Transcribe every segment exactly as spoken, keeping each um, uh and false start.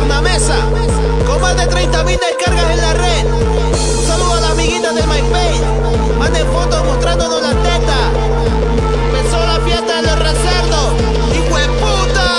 una mesa con más de treinta mil descargas en la red. Un saludo a las amiguitas de MySpace. Manden fotos mostrándonos la teta. Empezó la fiesta de los recerdos. ¡Hijo de puta!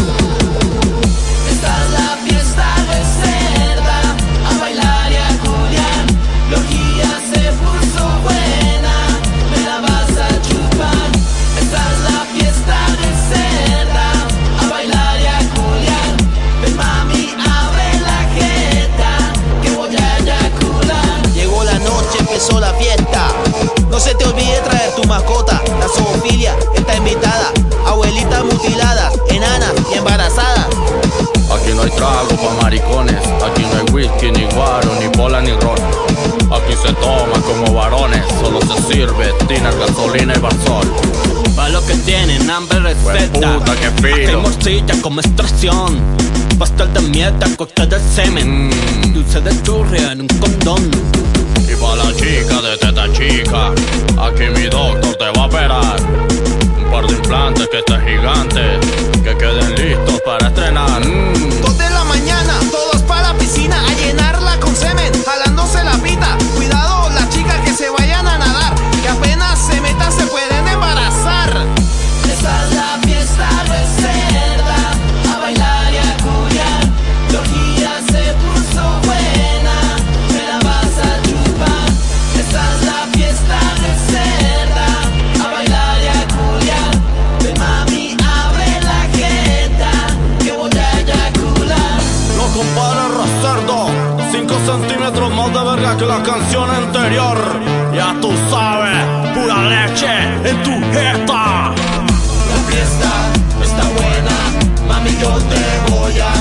Esta es la fiesta reserva, a bailar y a culiar. La orgía se puso buena, me la vas a chupar. Esta es la fiesta reserva, a bailar y a culiar. Ven mami, abre la jeta, que voy a eyacular. Llegó la noche, empezó la fiesta. No se te olvide traer tu mascota. La zoofilia está invitada. Abuelitas mutiladas, enanas y embarazadas. Aquí no hay trago pa' maricones, aquí no hay whisky, ni guaro, ni pola, ni ron. Aquí se toma como varones, solo se sirve tiner, gasolina y barzol. Pa' lo que tienen hambre receta. Puta, qué Aquí hay fino. morcilla con menstruación, pastel de mieta, cóctel de semen, Mm. dulce de churria en un condón. Y pa' la chica de teta chica, aquí mi doctor te va a operar. Un par de implantes que esté gigante, que queden listos para estrenar. Mm. Dos de la mañana, todos para la piscina a llenarla con semen, jalándose la pita. Cuidado las chicas que se vayan a nadar, que apenas se metan se pueden embarazar. Esta es la fiesta reserva, a bailar y a culiar. La orgía se puso buena, me la vas a chupar. Esta es la fiesta reserva, a bailar y a culiar. Ven mami, abre la jeta, que voy a eyacular. No compare Recerdo, cinco centímetros más de verga que la canción anterior. Ya tú sabes, pura leche en tu jeta. La fiesta está buena, mami, yo te voy a